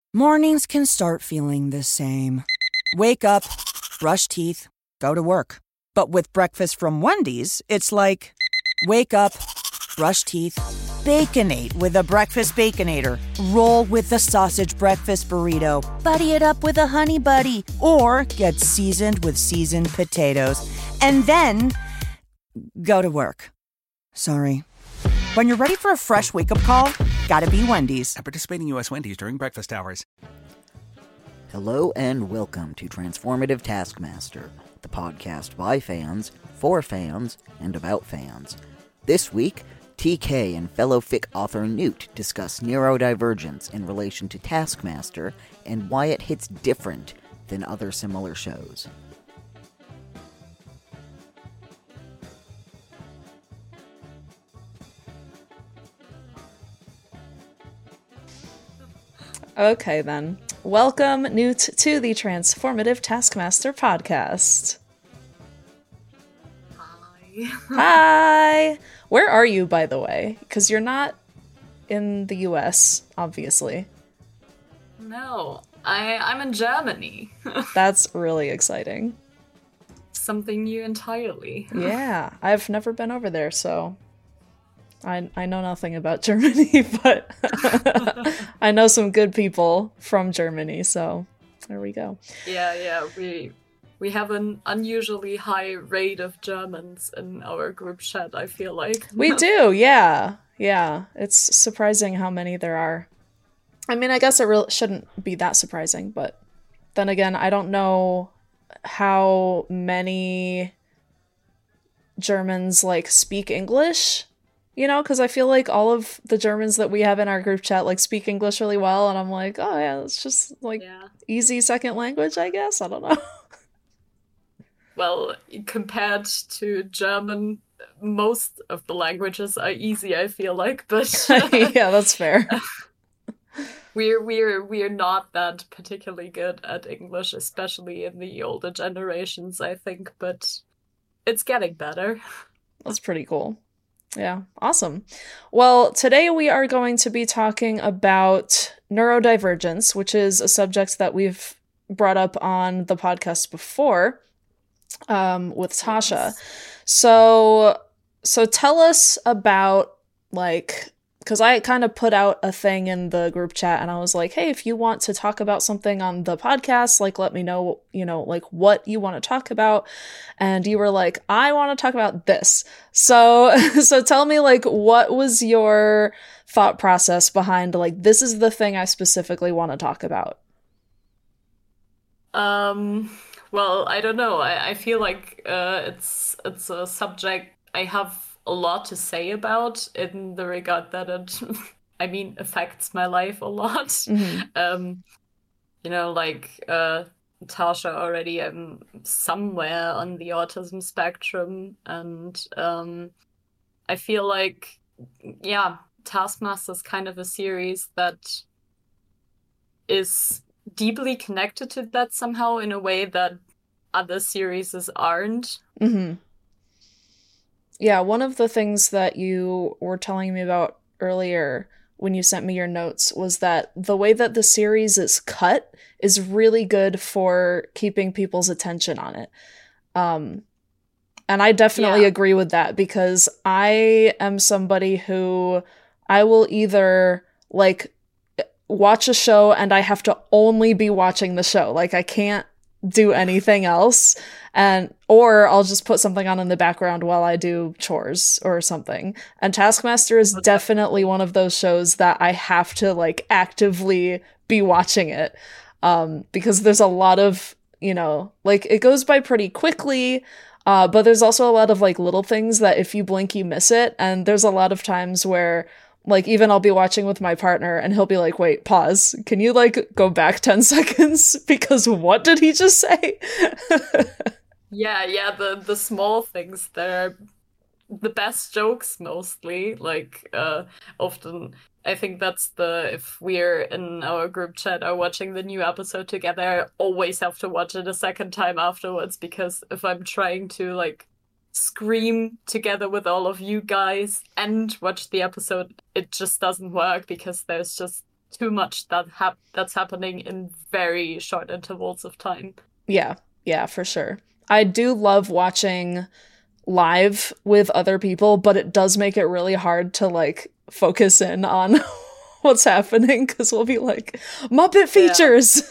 Mornings can start feeling the same. Wake up, brush teeth, go to work. But with breakfast from Wendy's, it's like, wake up, brush teeth, Baconate with a breakfast Baconator. Roll with the sausage breakfast burrito. Buddy it up with a Honey Buddy. Or get seasoned with seasoned potatoes. And then go to work. Sorry. When you're ready for a fresh wake-up call, gotta be Wendy's. At participating U.S. Wendy's during breakfast hours. Hello and welcome to Transformative Taskmaster, the podcast by fans, for fans, and about fans. This week, TK and fellow fic author Newt discuss neurodivergence in relation to Taskmaster and why it hits different than other similar shows. Okay then. Welcome, Newt, to the Transformative Taskmaster podcast. Hi. Hi! Where are you, by the way? Because you're not in the US, obviously. No, I'm in Germany. That's really exciting. Something new entirely. Yeah, I've never been over there, so I know nothing about Germany, but I know some good people from Germany, so there we go. Yeah, we have an unusually high rate of Germans in our group chat, I feel like. We do, yeah. Yeah, it's surprising how many there are. I mean, I guess it really shouldn't be that surprising, but then again, I don't know how many Germans, speak English. You know, because I feel like all of the Germans that we have in our group chat, speak English really well, and I'm like, oh yeah, it's just, easy second language, I guess? I don't know. Well, compared to German, most of the languages are easy, I feel like, but... Yeah, that's fair. We're not that particularly good at English, especially in the older generations, I think, but it's getting better. That's pretty cool. Yeah, awesome. Well, today we are going to be talking about neurodivergence, which is a subject that we've brought up on the podcast before with Tasha. Yes. So tell us about, because I kind of put out a thing in the group chat and I was like, hey, if you want to talk about something on the podcast, let me know, what you want to talk about. And you were like, I want to talk about this. So tell me, what was your thought process behind, this is the thing I specifically want to talk about? Well, I don't know. I feel like it's a subject I have a lot to say about in the regard that it, affects my life a lot. Mm-hmm. Tasha already, I'm somewhere on the autism spectrum, and I feel like, yeah, Taskmaster is kind of a series that is deeply connected to that somehow in a way that other series aren't. Mm-hmm. Yeah, one of the things that you were telling me about earlier when you sent me your notes was that the way that the series is cut is really good for keeping people's attention on it. And I definitely agree with that, because I am somebody who I will either watch a show and I have to only be watching the show. I can't do anything else, or I'll just put something on in the background while I do chores or something. And Taskmaster is definitely one of those shows that I have to actively be watching it, because there's a lot of, it goes by pretty quickly, but there's also a lot of little things that if you blink you miss it. And there's a lot of times where even I'll be watching with my partner and he'll be like, wait, pause. Can you go back 10 seconds? Because what did he just say? Yeah, the small things, they're the best jokes mostly. Often, I think that's if we're in our group chat or watching the new episode together, I always have to watch it a second time afterwards, because if I'm trying to scream together with all of you guys and watch the episode, it just doesn't work, because there's just too much that's happening in very short intervals of time. Yeah, for sure. I do love watching live with other people, but it does make it really hard to like focus in on what's happening because we'll be like, Muppet features.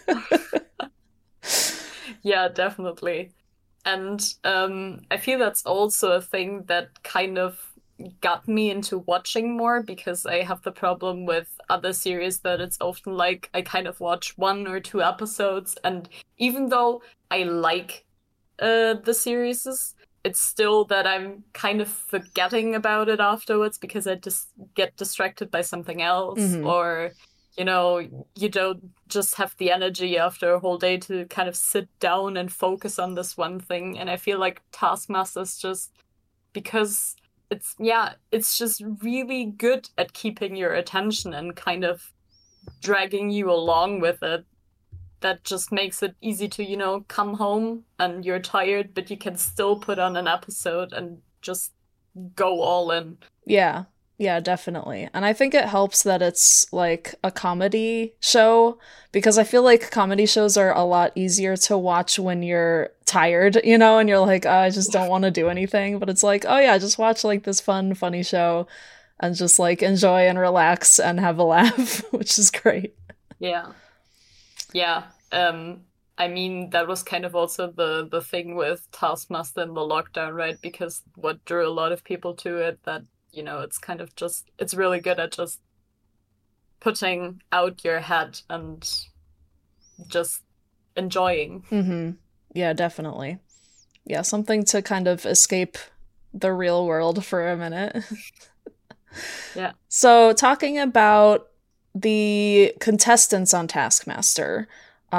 Yeah, definitely. And I feel that's also a thing that kind of got me into watching more, because I have the problem with other series that it's often like I kind of watch 1 or 2 episodes, and even though I like the series, it's still that I'm kind of forgetting about it afterwards because I just get distracted by something else, or you don't just have the energy after a whole day to kind of sit down and focus on this one thing. And I feel like Taskmaster's just, because it's just really good at keeping your attention and kind of dragging you along with it. That just makes it easy to, come home and you're tired, but you can still put on an episode and just go all in. Yeah, definitely. And I think it helps that it's like a comedy show, because I feel like comedy shows are a lot easier to watch when you're tired, and you're like, oh, I just don't want to do anything. But it's like, oh yeah, just watch like this fun, funny show and just like enjoy and relax and have a laugh, which is great. Yeah. Yeah. I mean, that was kind of also the thing with Taskmaster in the lockdown, right? Because what drew a lot of people to it, that it's kind of just, it's really good at just putting out your head and just enjoying. Yeah, definitely. Yeah, something to kind of escape the real world for a minute. Yeah. So talking about the contestants on Taskmaster,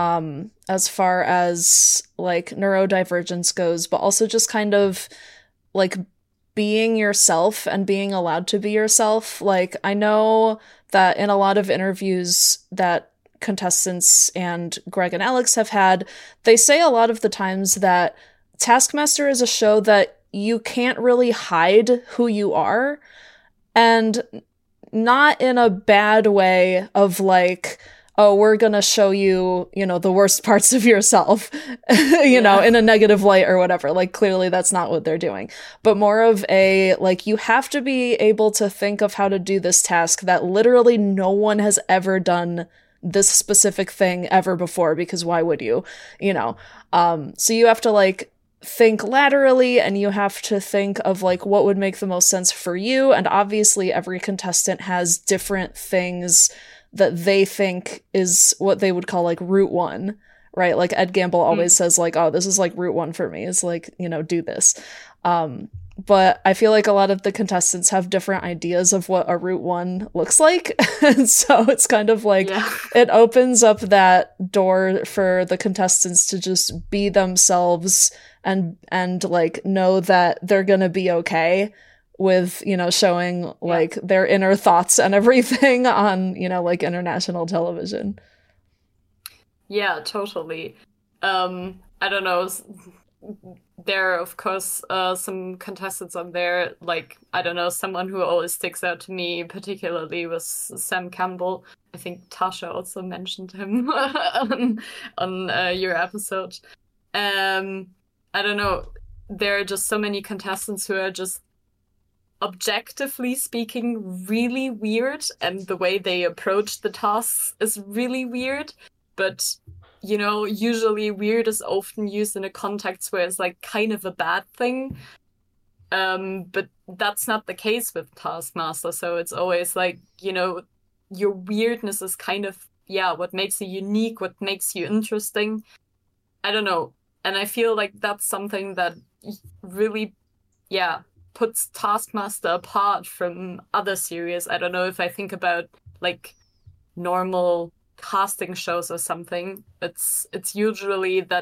as far as like neurodivergence goes, but also just kind of like being yourself and being allowed to be yourself. Like, I know that in a lot of interviews that contestants and Greg and Alex have had, they say a lot of the times that Taskmaster is a show that you can't really hide who you are, and not in a bad way of like, oh, we're gonna show you, the worst parts of yourself, in a negative light or whatever. Like, clearly that's not what they're doing. But more of a, like, you have to be able to think of how to do this task that literally no one has ever done this specific thing ever before, because why would you? So you have to, like, think laterally, and you have to think of, like, what would make the most sense for you. And obviously every contestant has different things that they think is what they would call like route one, right? Like Ed Gamble always says like, oh, this is like route one for me. It's like, do this. But I feel like a lot of the contestants have different ideas of what a route one looks like. And so it's kind of like, it opens up that door for the contestants to just be themselves and like know that they're going to be okay with, showing like their inner thoughts and everything on, like international television. Yeah, totally. I don't know. There are, of course, some contestants on there, like, I don't know, someone who always sticks out to me particularly was Sam Campbell. I think Tasha also mentioned him on your episode. I don't know. There are just so many contestants who are just objectively speaking really weird, and the way they approach the tasks is really weird, but usually weird is often used in a context where it's like kind of a bad thing, but that's not the case with Taskmaster. So it's always like, your weirdness is kind of what makes you unique, what makes you interesting. I don't know, and I feel like that's something that really puts Taskmaster apart from other series. I don't know, if I think about like normal casting shows or something, it's usually that,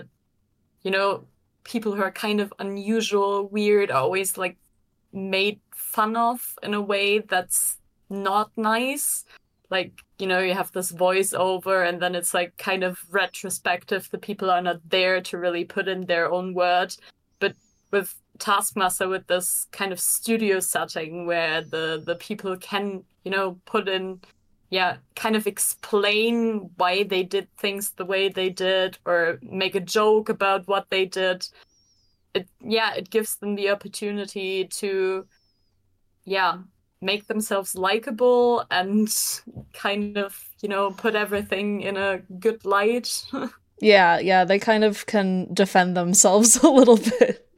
people who are kind of unusual, weird, are always like made fun of in a way that's not nice. Like, you have this voiceover and then it's like kind of retrospective. The people are not there to really put in their own word. But with Taskmaster, with this kind of studio setting where the people can, put in kind of explain why they did things the way they did, or make a joke about what they did. It gives them the opportunity to, make themselves likable and kind of, put everything in a good light. Yeah, they kind of can defend themselves a little bit.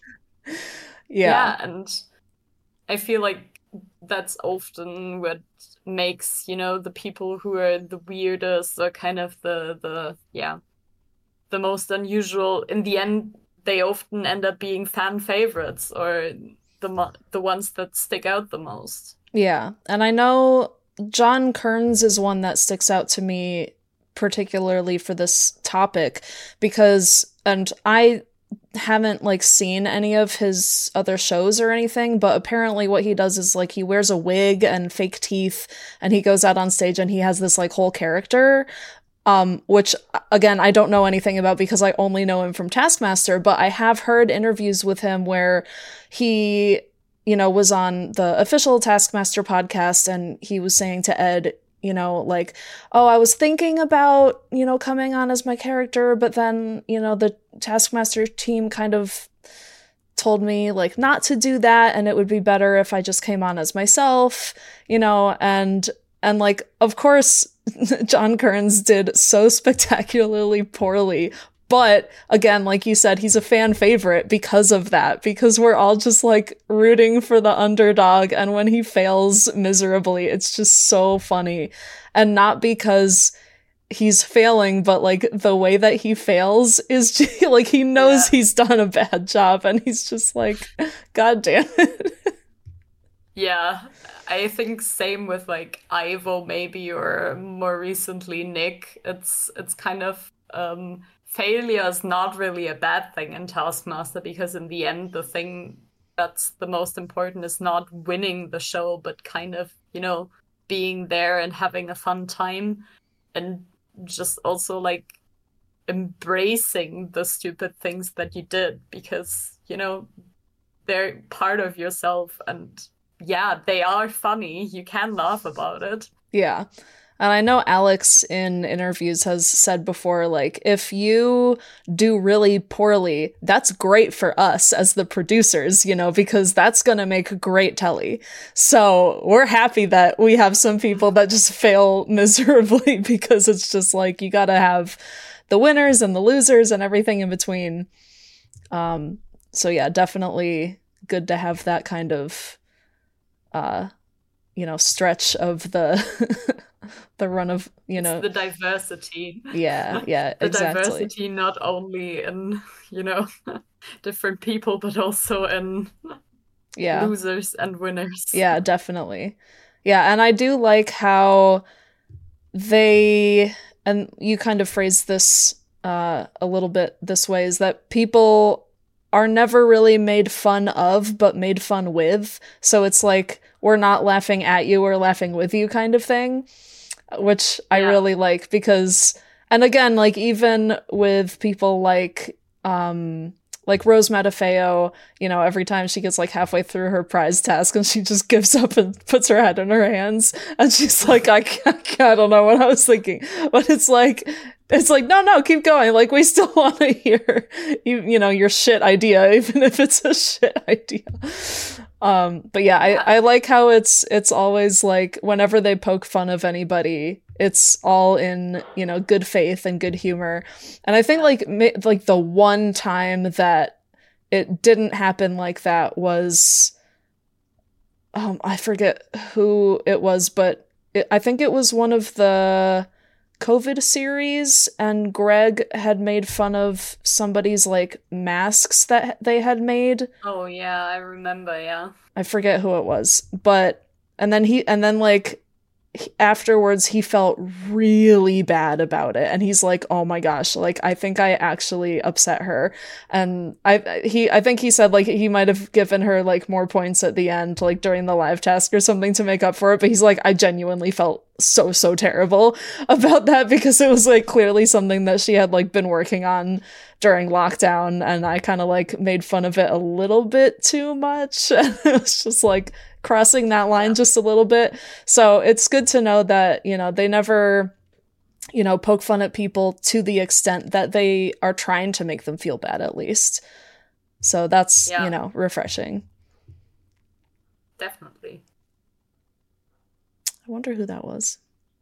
Yeah, and I feel like that's often what makes, the people who are the weirdest or kind of the most unusual, in the end, they often end up being fan favorites, or the ones that stick out the most. Yeah, and I know John Kearns is one that sticks out to me particularly for this topic, because, and I haven't like seen any of his other shows or anything, but apparently what he does is like he wears a wig and fake teeth, and he goes out on stage and he has this like whole character, which again I don't know anything about because I only know him from Taskmaster, but I have heard interviews with him where he, was on the official Taskmaster podcast, and he was saying to Ed, like, oh, I was thinking about, coming on as my character, but then, the Taskmaster team kind of told me, like, not to do that, and it would be better if I just came on as myself, and like, of course, John Kearns did so spectacularly poorly. But again, like you said, he's a fan favorite because of that, because we're all just like rooting for the underdog. And when he fails miserably, it's just so funny. And not because he's failing, but like the way that he fails is just, like he knows he's done a bad job, and he's just like, God damn it. Yeah, I think same with like Ivo maybe, or more recently Nick. It's kind of failure is not really a bad thing in Taskmaster, because in the end, the thing that's the most important is not winning the show, but kind of, being there and having a fun time, and just also like embracing the stupid things that you did, because, they're part of yourself, and they are funny. You can laugh about it. Yeah. And I know Alex in interviews has said before, like, if you do really poorly, that's great for us as the producers, because that's going to make great telly. So we're happy that we have some people that just fail miserably, because it's just like, you got to have the winners and the losers and everything in between. So yeah, definitely good to have that kind of, stretch of the... the run of, It's the diversity. Yeah, the exactly. Diversity not only in, different people, but also in losers and winners. Yeah, definitely. Yeah, and I do like how they, and you kind of phrased this a little bit this way, is that people are never really made fun of, but made fun with. So it's like, we're not laughing at you, we're laughing with you kind of thing, which I really like, because, and again, like, even with people like Rose Matafeo, every time she gets like halfway through her prize task and she just gives up and puts her head in her hands, and she's like, I don't know what I was thinking, but it's like, no, keep going. Like, we still want to hear, your shit idea, even if it's a shit idea. But yeah, I like how it's always like, whenever they poke fun of anybody, it's all in, good faith and good humor. And I think like the one time that it didn't happen like that was, I forget who it was, but I think it was one of the COVID series, and Greg had made fun of somebody's like masks that they had made. Oh yeah, I remember, yeah. I forget who it was, but and then afterwards he felt really bad about it, and he's like, oh my gosh, like, I think I actually upset her. And I think he said like he might have given her like more points at the end, like during the live task or something, to make up for it, but he's like, I genuinely felt so terrible about that, because it was like clearly something that she had like been working on during lockdown, and I kind of like made fun of it a little bit too much. And it was just like crossing that line just a little bit. So it's good to know that, you know, they never, you know, poke fun at people to the extent that they are trying to make them feel bad, at least. So that's, you know, refreshing. Definitely. I wonder who that was.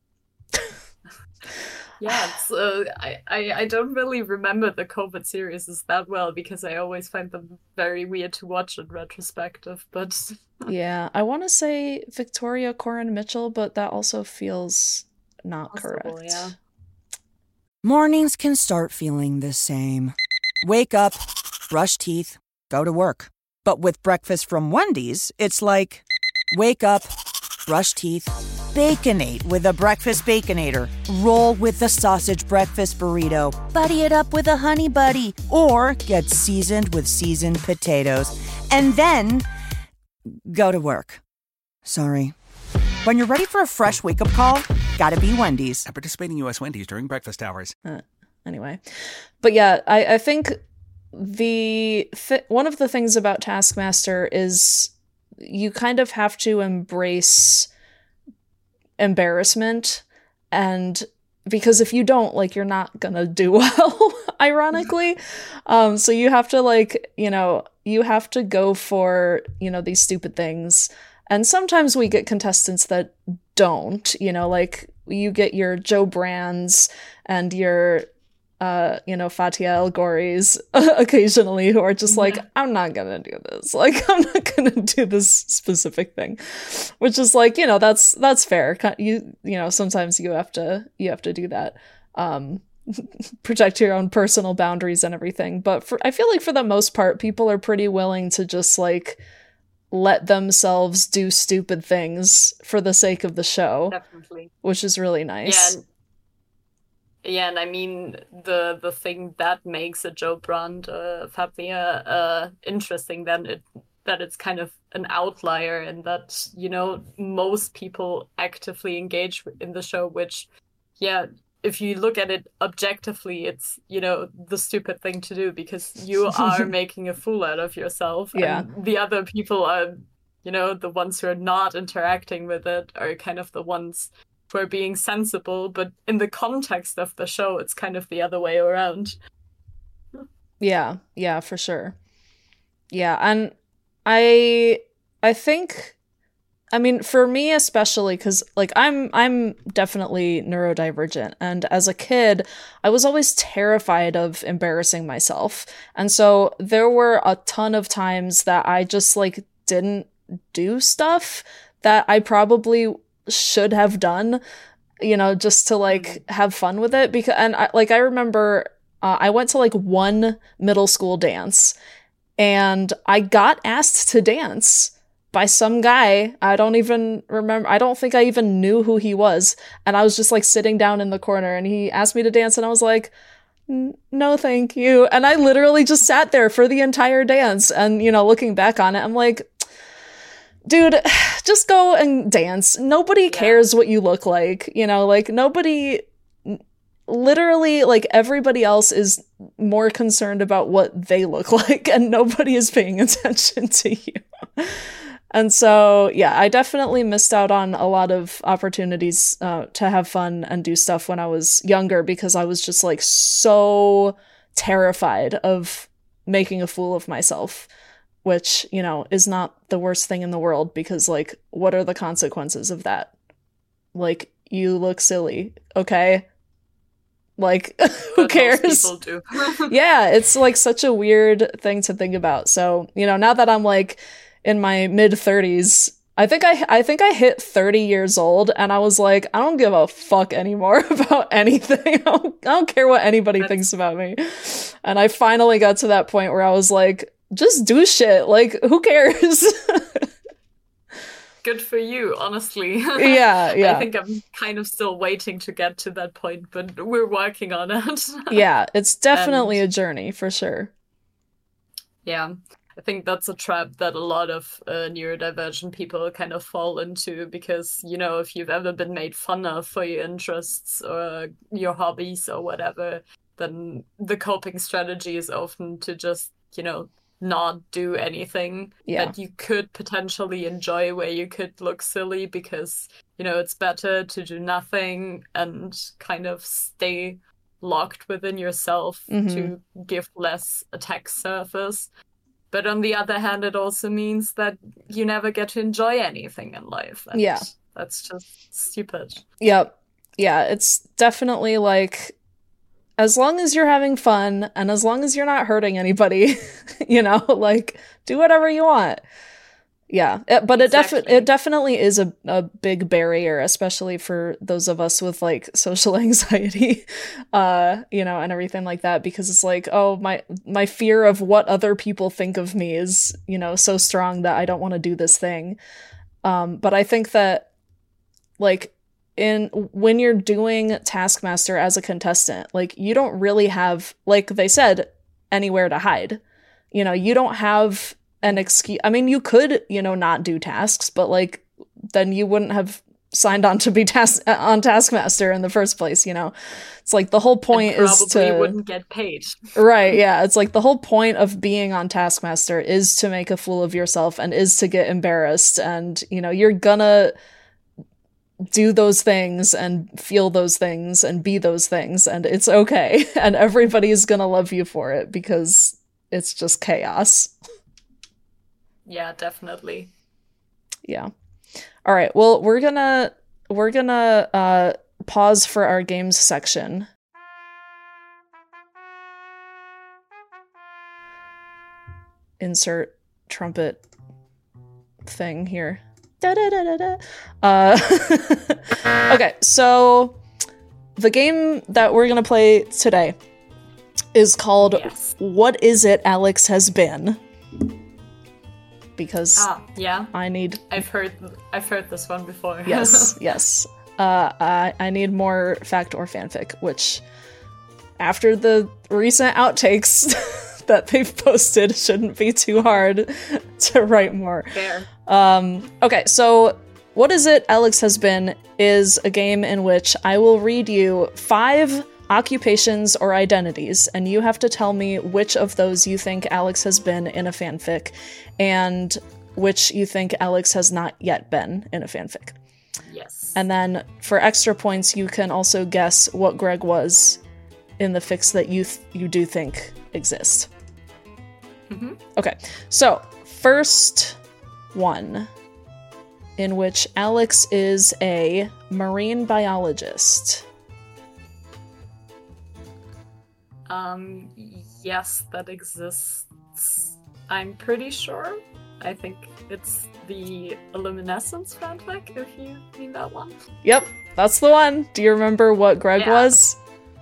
Yeah, so I don't really remember the COVID series that well, because I always find them very weird to watch in retrospective, but... Yeah, I want to say Victoria Corin Mitchell, but that also feels not Possible, correct. yeah. Mornings can start feeling the same. Wake up, brush teeth, go to work. But with breakfast from Wendy's, it's like, wake up, brush teeth, Baconate with a breakfast Baconator. Roll with the sausage breakfast burrito. Buddy it up with a honey buddy. Or get seasoned with seasoned potatoes. And then go to work. Sorry. When you're ready for a fresh wake-up call, gotta be Wendy's. At participating U.S. Wendy's during breakfast hours. Anyway. But yeah, I think one of the things about Taskmaster is you kind of have to embrace embarrassment, and because if you don't, like, you're not gonna do well, ironically. So you have to, like, you know, you have to go for, you know, these stupid things. And sometimes we get contestants that don't, you know, like you get your Joe Brands and your you know, Fatia El Ghoris occasionally, who are just like, I'm not gonna do this. Like, I'm not gonna do this specific thing, which is like, you know, that's fair. You know, sometimes you have to do that, protect your own personal boundaries and everything. But I feel like for the most part, people are pretty willing to just like let themselves do stupid things for the sake of the show. Definitely. Which is really nice. Yeah, and I mean, the thing that makes a Joe Brand, Fatia, interesting then that it's kind of an outlier, and that, you know, most people actively engage in the show, which, yeah, if you look at it objectively, it's, you know, the stupid thing to do, because you are making a fool out of yourself. Yeah. And the other people are, you know, the ones who are not interacting with it are kind of the ones who are being sensible, but in the context of the show, it's kind of the other way around. Yeah, for sure. Yeah, and I think, I mean, for me especially, because like I'm definitely neurodivergent, and as a kid, I was always terrified of embarrassing myself, and so there were a ton of times that I just like didn't do stuff that I probably should have done, you know, just to like have fun with it. Because, and I remember I went to like one middle school dance, and I got asked to dance by some guy. I don't even remember. I don't think I even knew who he was. And I was just like sitting down in the corner, and he asked me to dance, and I was like, no, thank you. And I literally just sat there for the entire dance. And, you know, looking back on it, I'm like, dude, just go and dance. Nobody cares what you look like, you know, like nobody, literally, like everybody else is more concerned about what they look like, and nobody is paying attention to you. And so, yeah, I definitely missed out on a lot of opportunities to have fun and do stuff when I was younger, because I was just like so terrified of making a fool of myself. Which, you know, is not the worst thing in the world, because, like, what are the consequences of that? Like, you look silly, okay? Like, who cares? Most people do. Yeah, it's, like, such a weird thing to think about. So, you know, now that I'm, like, in my mid-30s, I think I hit 30 years old, and I was like, I don't give a fuck anymore about anything. I don't care what anybody thinks about me. And I finally got to that point where I was like, just do shit. Like, who cares? Good for you, honestly. Yeah. I think I'm kind of still waiting to get to that point, but we're working on it. Yeah, it's definitely a journey, for sure. Yeah. I think that's a trap that a lot of neurodivergent people kind of fall into because, you know, if you've ever been made fun of for your interests or your hobbies or whatever, then the coping strategy is often to just, you know, not do anything that you could potentially enjoy, where you could look silly, because, you know, it's better to do nothing and kind of stay locked within yourself to give less attack surface. But on the other hand, it also means that you never get to enjoy anything in life. And that's just stupid. Yep. Yeah, it's definitely like, as long as you're having fun and as long as you're not hurting anybody, you know, like, do whatever you want. Yeah, but it definitely is a big barrier, especially for those of us with like social anxiety, you know, and everything like that, because it's like, oh, my fear of what other people think of me is, you know, so strong that I don't want to do this thing. But I think that like when you're doing Taskmaster as a contestant, like you don't really have, like they said, anywhere to hide. You know, you don't have an excuse. I mean, you could, you know, not do tasks, but like then you wouldn't have signed on to be on Taskmaster in the first place, you know. It's like the whole point is to wouldn't get paid. Right, yeah. It's like the whole point of being on Taskmaster is to make a fool of yourself and is to get embarrassed, and you know, you're gonna do those things and feel those things and be those things, and it's okay, and everybody's gonna love you for it because it's just chaos. Yeah, definitely. Yeah. All right. Well, we're gonna pause for our games section. Insert trumpet thing here. Da da da da da. Okay, so the game that we're gonna play today is called What Is It Alex Has Been? Because I've heard this one before. yes. I need more fact or fanfic, which after the recent outtakes that they've posted, shouldn't be too hard to write more. Fair. Okay, so What Is It Alex Has Been is a game in which I will read you 5 occupations or identities, and you have to tell me which of those you think Alex has been in a fanfic, and which you think Alex has not yet been in a fanfic. Yes. And then for extra points, you can also guess what Greg was in the fics that you do think exist. Mm-hmm. Okay, so first one, in which Alex is a marine biologist. Yes, that exists. I'm pretty sure. I think it's the Illuminescence fanfic, if you mean that one. Yep, that's the one. Do you remember what Greg was?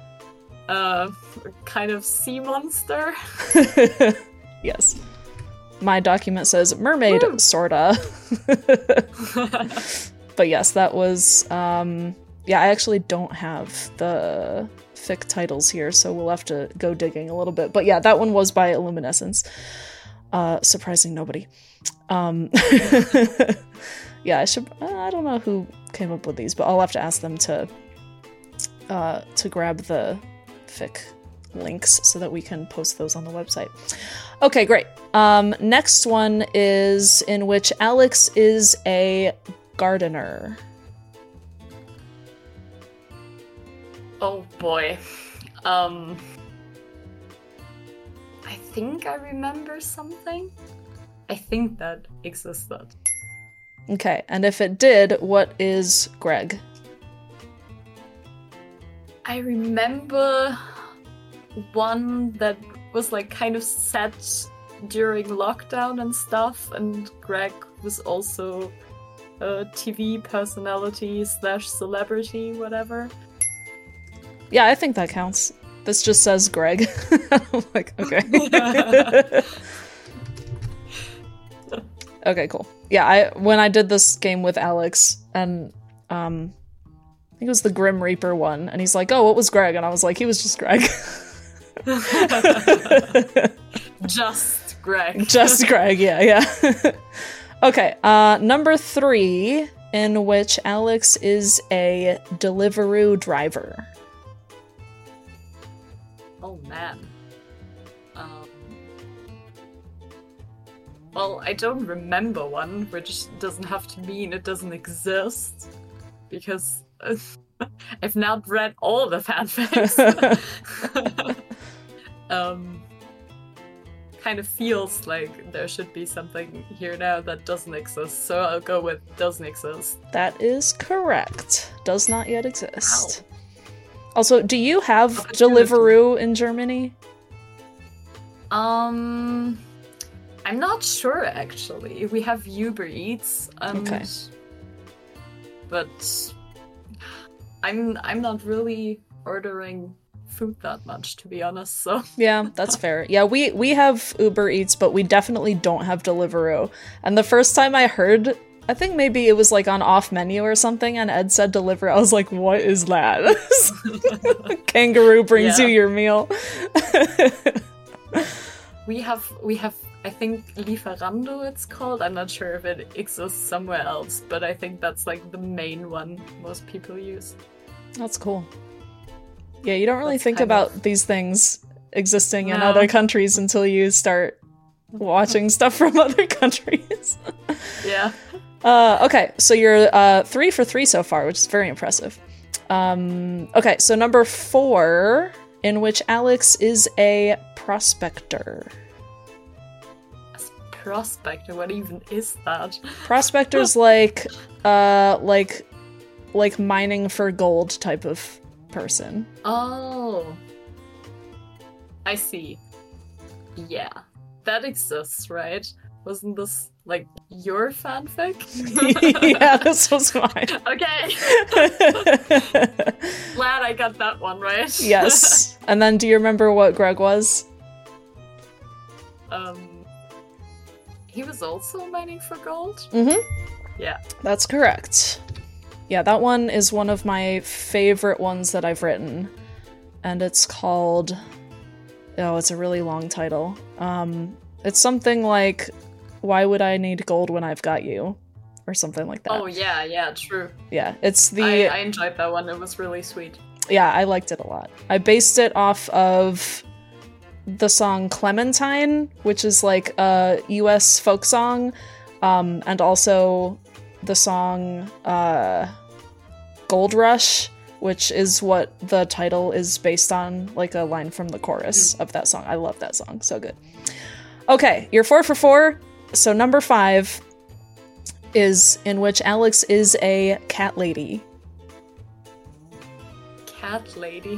Kind of sea monster. Yes. My document says mermaid, sorta. But yes, that was, I actually don't have the fic titles here, so we'll have to go digging a little bit. But yeah, that one was by Illuminescence. Surprising nobody. Yeah, I don't know who came up with these, but I'll have to ask them to grab the fic links so that we can post those on the website. Okay, great. Next one is in which Alex is a gardener. Oh boy. I think I remember something. I think that existed. Okay, and if it did, what is Greg? I remember one that was like kind of set during lockdown and stuff, and Greg was also a TV personality / celebrity, whatever. Yeah, I think that counts. This just says Greg. I'm like, okay. Okay, cool. Yeah, when I did this game with Alex, and I think it was the Grim Reaper one, and he's like, oh, what was Greg? And I was like, he was just Greg. Just Greg. Just Greg, yeah. Okay, number 3, in which Alex is a Deliveroo driver. Oh, man. Well, I don't remember one, which doesn't have to mean it doesn't exist, because I've not read all the fanfics. Kind of feels like there should be something here now that doesn't exist, so I'll go with doesn't exist. That is correct. Does not yet exist. Wow. Also, do you have Deliveroo in Germany? I'm not sure, actually. We have Uber Eats, okay. But I'm not really ordering food that much, to be honest, so... Yeah, that's fair. Yeah, we have Uber Eats, but we definitely don't have Deliveroo. And the first time I heard, I think maybe it was like on off menu or something, and Ed said Deliveroo, I was like, what is that? Kangaroo brings you your meal. We have, I think, Lieferando it's called. I'm not sure if it exists somewhere else, but I think that's like the main one most people use. That's cool. Yeah, you don't really think about these things existing in other countries until you start watching stuff from other countries. Yeah. Okay, so you're 3 for 3 so far, which is very impressive. Okay, so number 4, in which Alex is a prospector. Prospector? What even is that? Prospector's like mining for gold type of person. Oh. I see. Yeah. That exists, right? Wasn't this, like, your fanfic? Yeah, this was mine. Okay. Glad I got that one right. Yes. And then do you remember what Greg was? He was also mining for gold? Mm-hmm. Yeah. That's correct. Yeah, that one is one of my favorite ones that I've written. And it's called... Oh, it's a really long title. It's something like, Why Would I Need Gold When I've Got You? Or something like that. Oh, yeah, true. Yeah, it's the... I enjoyed that one. It was really sweet. Yeah, I liked it a lot. I based it off of the song Clementine, which is like a US folk song, and also the song Gold Rush, which is what the title is based on, like a line from the chorus of that song. I love that song. So good. Okay, you're 4 for 4. So number 5 is in which Alex is a cat lady. Cat lady?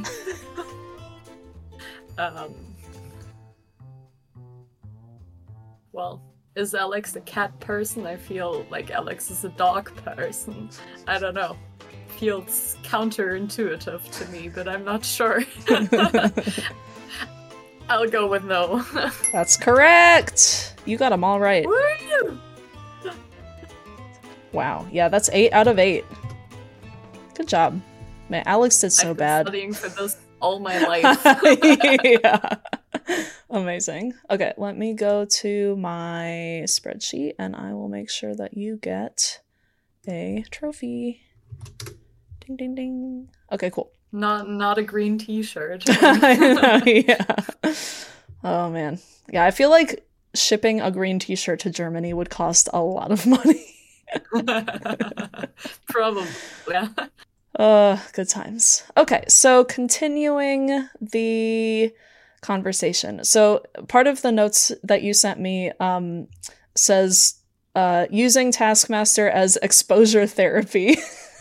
Well, is Alex a cat person? I feel like Alex is a dog person. I don't know. Feels counterintuitive to me, but I'm not sure. I'll go with no. That's correct! You got them all right. Woo! Wow. Yeah, that's 8 out of 8. Good job. Man, Alex did so I've been bad. studying for this all my life. Yeah. Amazing. Okay, let me go to my spreadsheet and I will make sure that you get a trophy. Ding, ding, ding. Okay, cool. Not a green t-shirt. I know, yeah. Oh, man. Yeah, I feel like shipping a green t-shirt to Germany would cost a lot of money. Probably, yeah. Good times. Okay, so continuing the conversation. So part of the notes that you sent me says using Taskmaster as exposure therapy.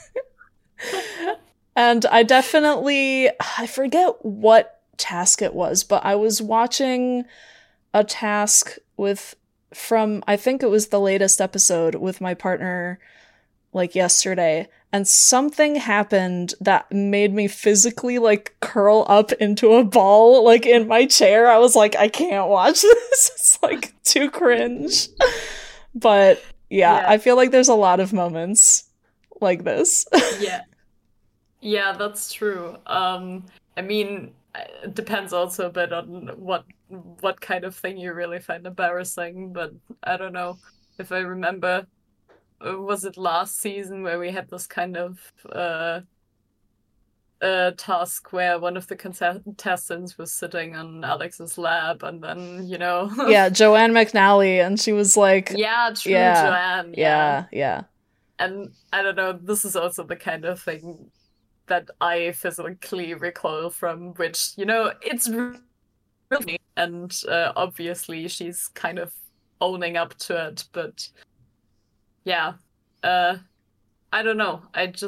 And I forget what task it was, but I was watching a task I think it was the latest episode with my partner like yesterday, and something happened that made me physically like curl up into a ball like in my chair. I was like, I can't watch this. It's like too cringe. But yeah, I feel like there's a lot of moments like this. Yeah, that's true. I mean, it depends also a bit on what kind of thing you really find embarrassing. But I don't know if I remember. Was it last season where we had this kind of task where one of the contestants was sitting on Alex's lap, and then Yeah, Joanne McNally, and she was like, yeah, true, yeah, Joanne, yeah. And I don't know, this is also the kind of thing that I physically recoil from, which it's really, and obviously she's kind of owning up to it, but yeah, I don't know.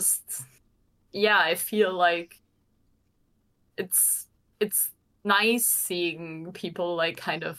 I feel like it's nice seeing people like kind of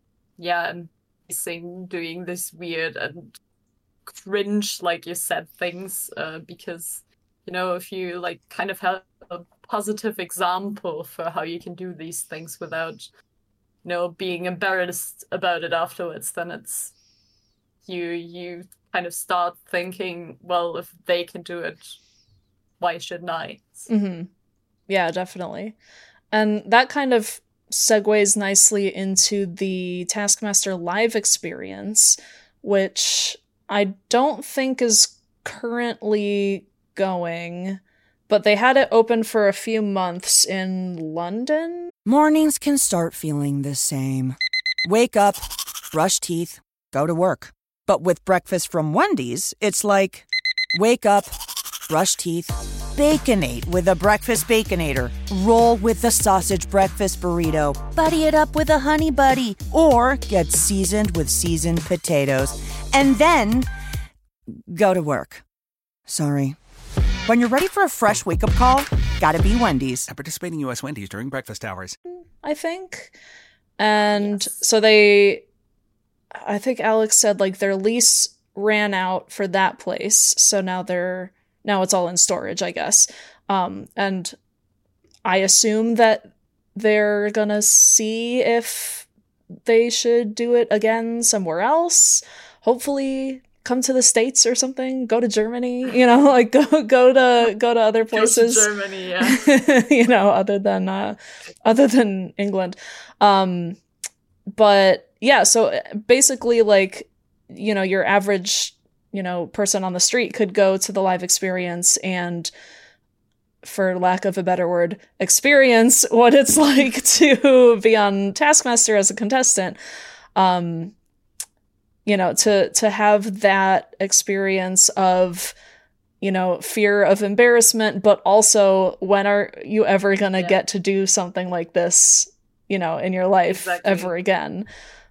doing this weird and cringe, like you said, things because if you like kind of have a positive example for how you can do these things without being embarrassed about it afterwards, then it's you kind of start thinking, well, if they can do it, why shouldn't I? Mm-hmm. Yeah, definitely. And that kind of segues nicely into the Taskmaster Live experience, which I don't think is currently going, but they had it open for a few months in London. Mornings can start feeling the same. Wake up, brush teeth, go to work. But with breakfast from Wendy's, it's like, wake up, brush teeth, Baconate with a breakfast Baconator. Roll with the sausage breakfast burrito. Buddy it up with a honey buddy. Or get seasoned with seasoned potatoes. And then go to work. Sorry. When you're ready for a fresh wake-up call, gotta be Wendy's. At participating U.S. Wendy's during breakfast hours. I think. And Yes. so I think Alex said like their lease ran out for that place. So now it's all in storage, I guess. And I assume that they're gonna see if they should do it again somewhere else. Hopefully come to the States or something, go to Germany, like go to other places. Go to Germany, yeah. Other than England. But yeah, so basically like, your average, person on the street could go to the live experience and, for lack of a better word, experience what it's like to be on Taskmaster as a contestant. To have that experience of, fear of embarrassment, but also when are you ever going to get to do something like this, in your life ever again?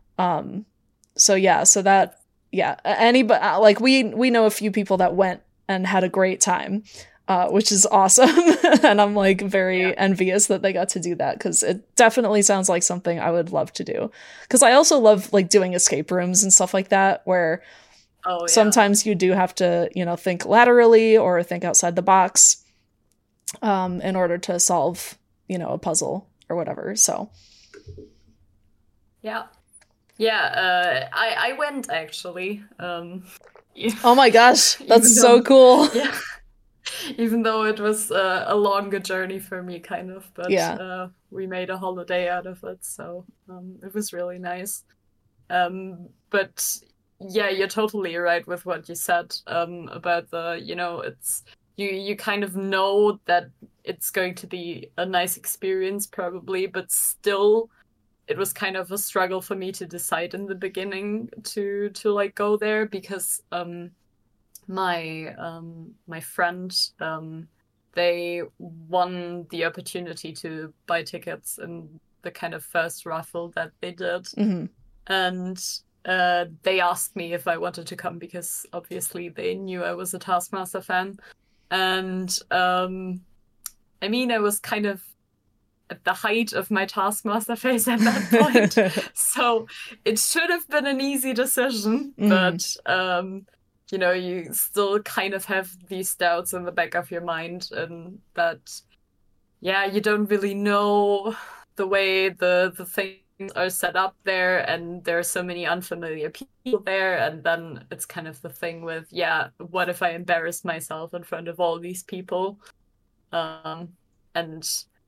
Anybody, like we know a few people that went and had a great time, which is awesome. And I'm like very envious that they got to do that, because it definitely sounds like something I would love to do. Because I also love like doing escape rooms and stuff like that, where sometimes you do have to, think laterally or think outside the box in order to solve, a puzzle or whatever. So. Yeah. Yeah, I went actually. Oh my gosh, that's so cool. Yeah. Even though it was a longer journey for me, kind of, but we made a holiday out of it, so it was really nice. But yeah, you're totally right with what you said about the, it's you kind of know that it's going to be a nice experience probably, but still it was kind of a struggle for me to decide in the beginning to like go there, because my friend, they won the opportunity to buy tickets in the kind of first raffle that they did. Mm-hmm. And they asked me if I wanted to come, because obviously they knew I was a Taskmaster fan. And I mean, I was kind of at the height of my Taskmaster phase at that point. So it should have been an easy decision, but you still kind of have these doubts in the back of your mind, and that, you don't really know the way the things are set up there, and there are so many unfamiliar people there, and then it's kind of the thing with, what if I embarrass myself in front of all these people? And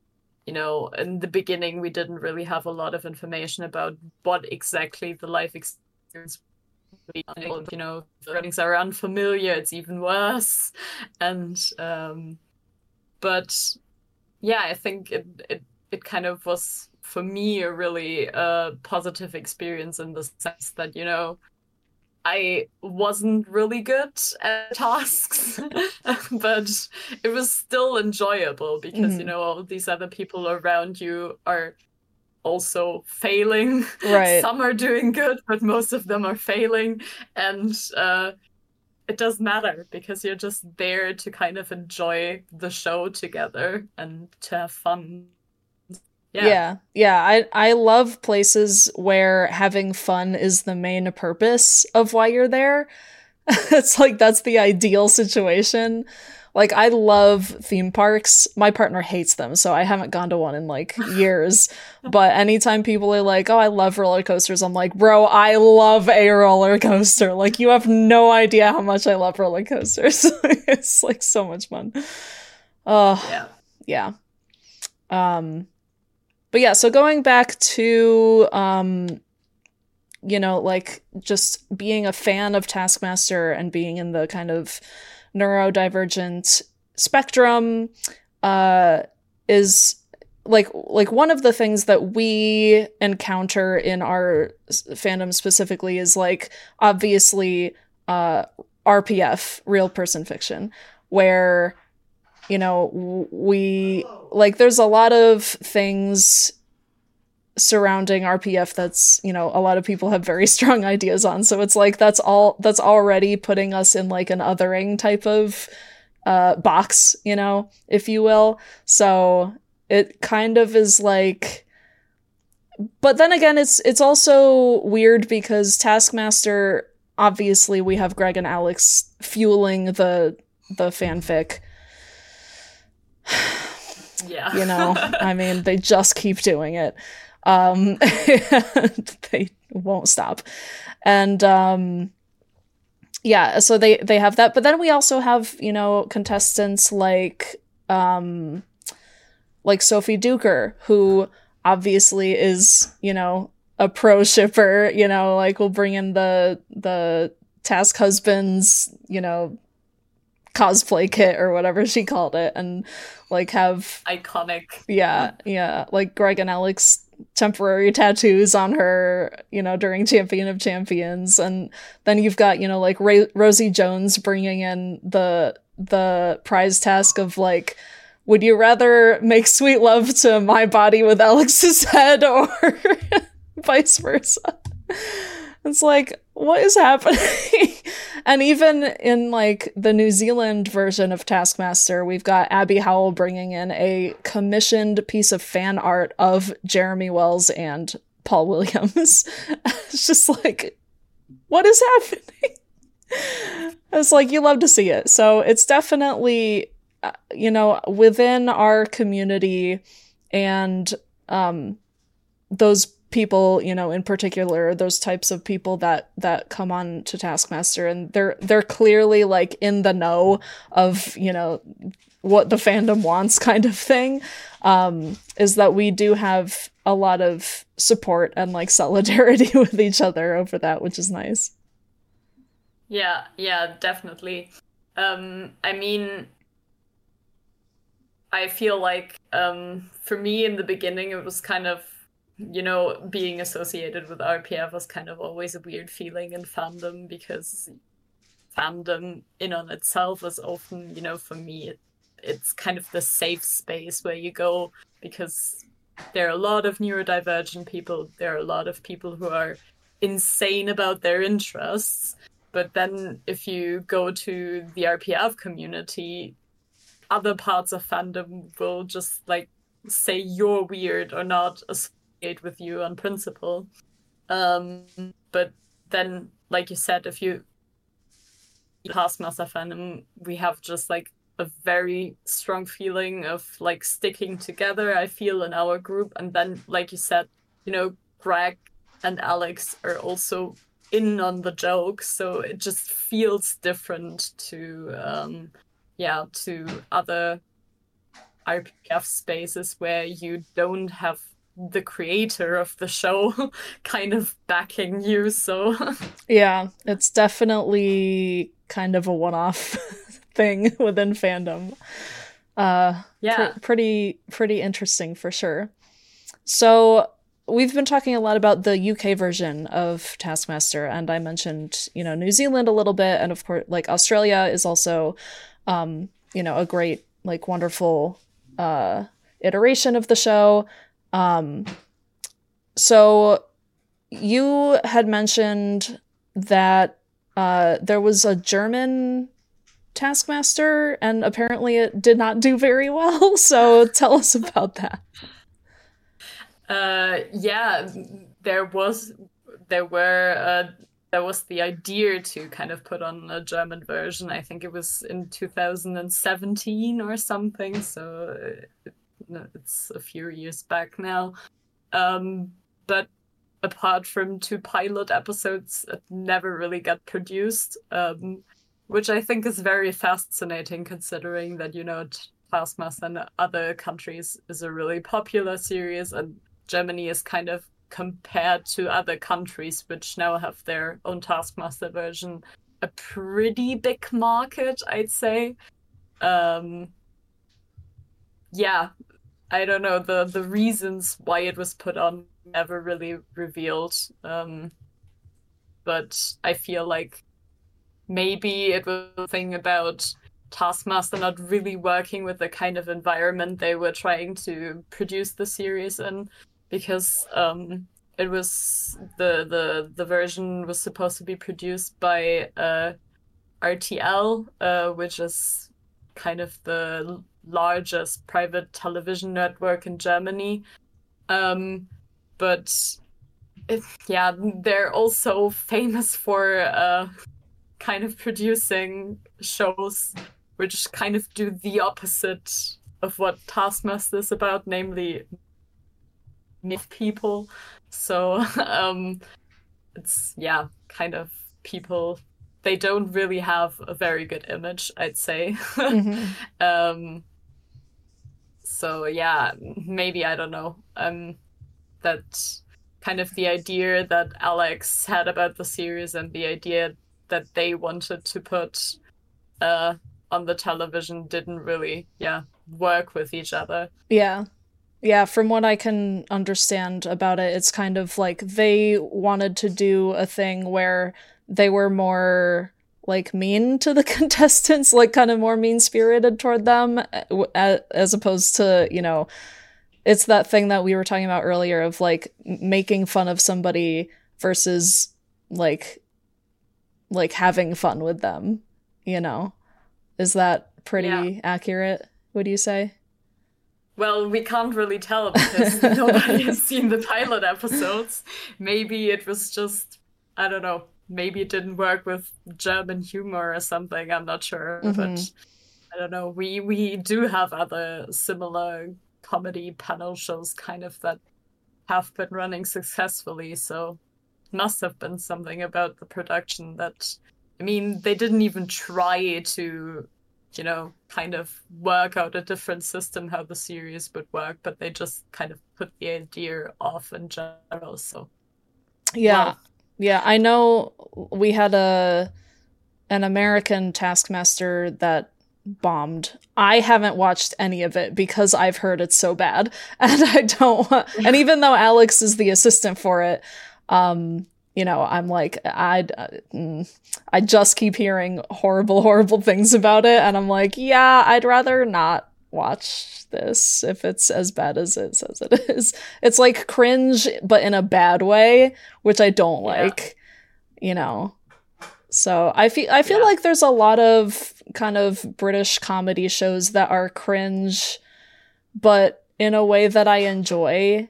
in the beginning we didn't really have a lot of information about what exactly the life experience would be. The ratings are unfamiliar, it's even worse. And but yeah, I think it kind of was for me a really positive experience in the sense that, I wasn't really good at tasks, but it was still enjoyable because, all these other people around you are also failing. Right. Some are doing good, but most of them are failing. And it doesn't matter because you're just there to kind of enjoy the show together and to have fun. Yeah. I love places where having fun is the main purpose of why you're there. It's like that's the ideal situation. Like, I love theme parks. My partner hates them, so I haven't gone to one in like years. But anytime people are like, "Oh, I love roller coasters," I'm like, "Bro, I love a roller coaster." Like, you have no idea how much I love roller coasters. It's like so much fun. Oh, yeah. But yeah, so going back to, like just being a fan of Taskmaster and being in the kind of neurodivergent spectrum, is like one of the things that we encounter in our fandom specifically is like obviously RPF, real person fiction, where we like there's a lot of things surrounding RPF that's a lot of people have very strong ideas on, so it's like that's already putting us in like an othering type of box, if you will. So it kind of is like, but then again it's also weird because Taskmaster, obviously we have Greg and Alex fueling the fanfic. Yeah. I mean, they just keep doing it. They won't stop. And so they have that, but then we also have, contestants like Sophie Duker, who obviously is, a pro shipper, like will bring in the task husbands, cosplay kit or whatever she called it, and like have iconic. Yeah, like Greg and Alex temporary tattoos on her, during Champion of Champions. And then you've got, like Rosie Jones bringing in the prize task of like, would you rather make sweet love to my body with Alex's head or vice versa? It's like, what is happening? And even in like the New Zealand version of Taskmaster, we've got Abby Howell bringing in a commissioned piece of fan art of Jeremy Wells and Paul Williams. It's just like, what is happening? It's like, you love to see it. So it's definitely, within our community and those people, in particular, those types of people that come on to Taskmaster, and they're clearly like in the know of, what the fandom wants kind of thing, is that we do have a lot of support and like solidarity with each other over that, which is nice. Yeah, definitely. I mean, I feel like for me in the beginning it was kind of, being associated with RPF was kind of always a weird feeling in fandom, because fandom in on itself is often, for me, it's kind of the safe space where you go because there are a lot of neurodivergent people. There are a lot of people who are insane about their interests. But then if you go to the RPF community, other parts of fandom will just like say you're weird or not associate with you on principle. But then, like you said, if you Taskmaster fandom, we have just like a very strong feeling of like sticking together, I feel, in our group. And then, like you said, Greg and Alex are also in on the joke, so it just feels different to to other RPF spaces where you don't have the creator of the show kind of backing you, so Yeah, it's definitely kind of a one-off thing within fandom. Pretty interesting for sure. So we've been talking a lot about the UK version of Taskmaster, and I mentioned, New Zealand a little bit, and of course, like, Australia is also, a great, like, wonderful iteration of the show. So you had mentioned that there was a German Taskmaster, and apparently it did not do very well. So tell us about that. Yeah, there was the idea to kind of put on a German version. I think it was in 2017 or something, so it's a few years back now. But apart from 2 pilot episodes, it never really got produced, which I think is very fascinating, considering that, Taskmaster in other countries is a really popular series, and Germany is kind of, compared to other countries which now have their own Taskmaster version, a pretty big market, I'd say. Yeah, I don't know, the reasons why it was put on never really revealed. But I feel like maybe it was a thing about Taskmaster not really working with the kind of environment they were trying to produce the series in, because it was the version was supposed to be produced by RTL, which is kind of the largest private television network in Germany. But they're also famous for kind of producing shows which kind of do the opposite of what Taskmaster is about, namely myth people. So it's kind of people, they don't really have a very good image, I'd say. Mm-hmm. So maybe, I don't know, that kind of the idea that Alex had about the series and the idea that they wanted to put on the television didn't really work with each other. Yeah, from what I can understand about it, it's kind of like they wanted to do a thing where they were more, like, mean to the contestants, like, kind of more mean-spirited toward them, as opposed to, it's that thing that we were talking about earlier of, like, making fun of somebody versus, like having fun with them, Is that pretty accurate, would you say? Well, we can't really tell because nobody has seen the pilot episodes. Maybe it was just, I don't know, maybe it didn't work with German humor or something, I'm not sure. Mm-hmm. But I don't know, we do have other similar comedy panel shows kind of that have been running successfully, so it must have been something about the production that, I mean, they didn't even try to, kind of work out a different system how the series would work, but they just kind of put the idea off in general, so. Yeah, I know we had an American Taskmaster that bombed. I haven't watched any of it because I've heard it's so bad, and I don't want, and even though Alex is the assistant for it, I'm like, I just keep hearing horrible things about it, and I'm like, I'd rather not watch this if it's as bad as it says it is. It's like cringe, but in a bad way, which I don't like, So I feel like there's a lot of kind of British comedy shows that are cringe, but in a way that I enjoy.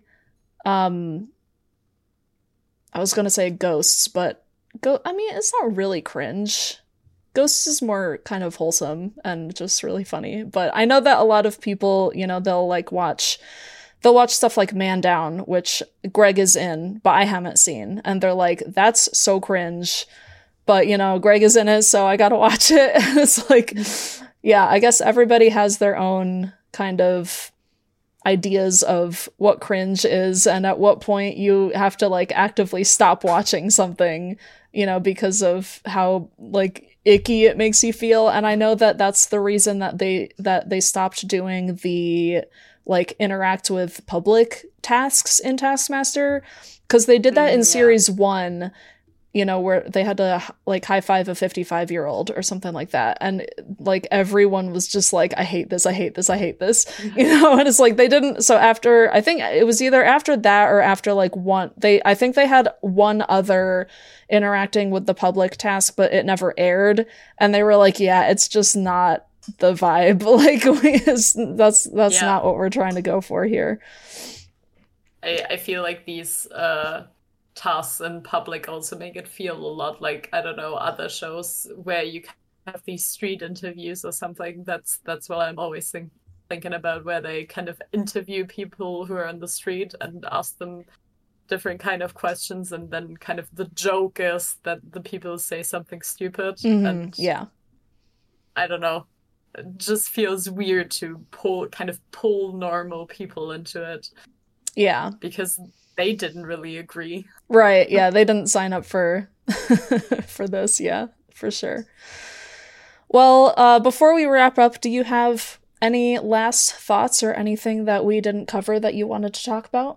I was going to say Ghosts, but it's not really cringe. Ghosts is more kind of wholesome and just really funny. But I know that a lot of people, they'll watch stuff like Man Down, which Greg is in, but I haven't seen. And they're like, that's so cringe. But, Greg is in it, so I got to watch it. And it's like, I guess everybody has their own, kind of ideas of what cringe is and at what point you have to like actively stop watching something, you know, because of how like icky it makes you feel. And I know that that's the reason that they stopped doing the like interact with public tasks in Taskmaster, because they did that in series 1, you know, where they had to like high five a 55-year-old or something like that. And like everyone was just like, I hate this, I hate this, I hate this, you know? And it's like they didn't. So after, I think it was either after that or after like I think they had one other interacting with the public task, but it never aired. And they were like, yeah, it's just not the vibe. Like that's not what we're trying to go for here. I feel like these tasks in public also make it feel a lot like, I don't know, other shows where you have these street interviews or something. That's what I'm always thinking about, where they kind of interview people who are on the street and ask them different kind of questions, and then kind of the joke is that the people say something stupid. And I don't know, it just feels weird to pull normal people into it. Yeah. Because they didn't really agree. Right, yeah, they didn't sign up for for this, yeah, for sure. Well, before we wrap up, do you have any last thoughts or anything that we didn't cover that you wanted to talk about?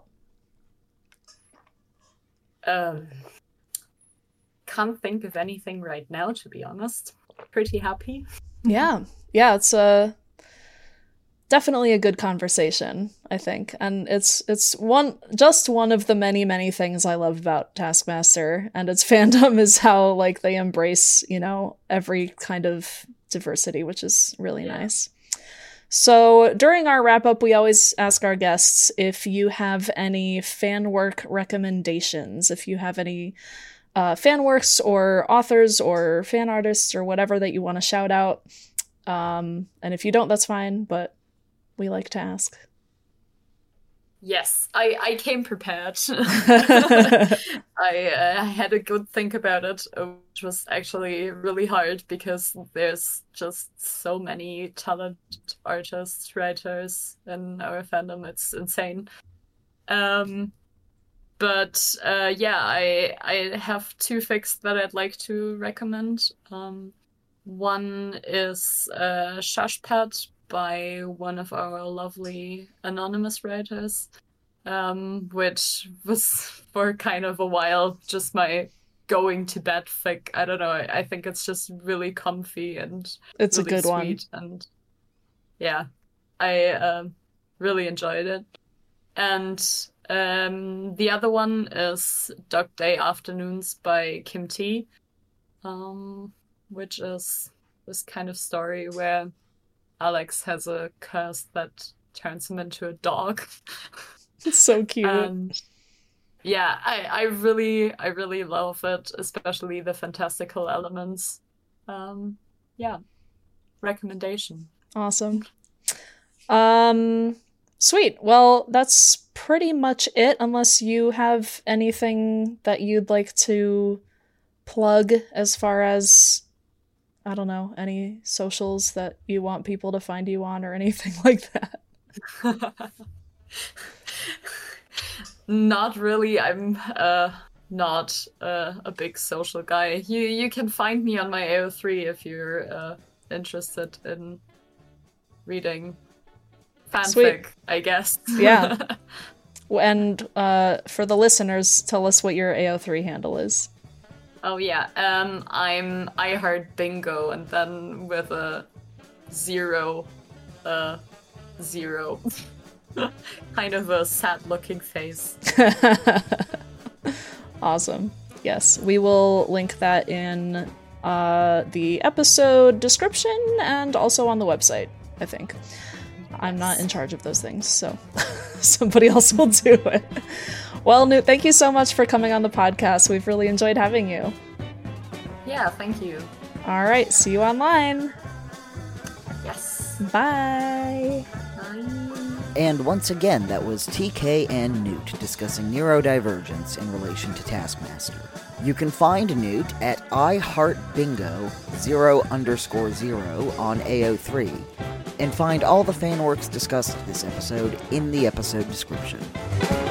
Can't think of anything right now, to be honest. Pretty happy. Yeah, it's definitely a good conversation, I think. And it's one of the many things I love about Taskmaster and its fandom is how like they embrace, you know, every kind of diversity, which is really nice. So during our wrap up, we always ask our guests if you have any fan work recommendations, if you have any fan works or authors or fan artists or whatever that you want to shout out. And if you don't, that's fine, but we like to ask. Yes, I came prepared. I had a good think about it, which was actually really hard because there's just so many talented artists, writers in our fandom. It's insane. I have 2 fics that I'd like to recommend. One is Shashpad by one of our lovely anonymous writers, which was for kind of a while just my going to bed fic. I don't know, I think it's just really comfy and it's really a good sweet one. And yeah, I really enjoyed it. And the other one is Dog Day Afternoons by Kim T, which is this kind of story where Alex has a curse that turns him into a dog. It's so cute. And yeah, I really love it, especially the fantastical elements. Recommendation. Awesome. Sweet. Well, that's pretty much it, unless you have anything that you'd like to plug as far as, I don't know, any socials that you want people to find you on or anything like that. Not really. I'm not a big social guy. You can find me on my AO3 if you're interested in reading fanfic, Sweet. I guess. Yeah. And for the listeners, tell us what your AO3 handle is. Oh yeah, I'm I Heart Bingo, and then with a 0, kind of a sad-looking face. Awesome. Yes, we will link that in the episode description and also on the website, I think. I'm not in charge of those things, so somebody else will do it. Well, Newt, thank you so much for coming on the podcast. We've really enjoyed having you. Yeah, thank you. All right, see you online. Yes. Bye. Bye. And once again, that was TK and Newt discussing neurodivergence in relation to Taskmaster. You can find Newt at iHeartBingo 0_0 on AO3, and find all the fan works discussed this episode in the episode description.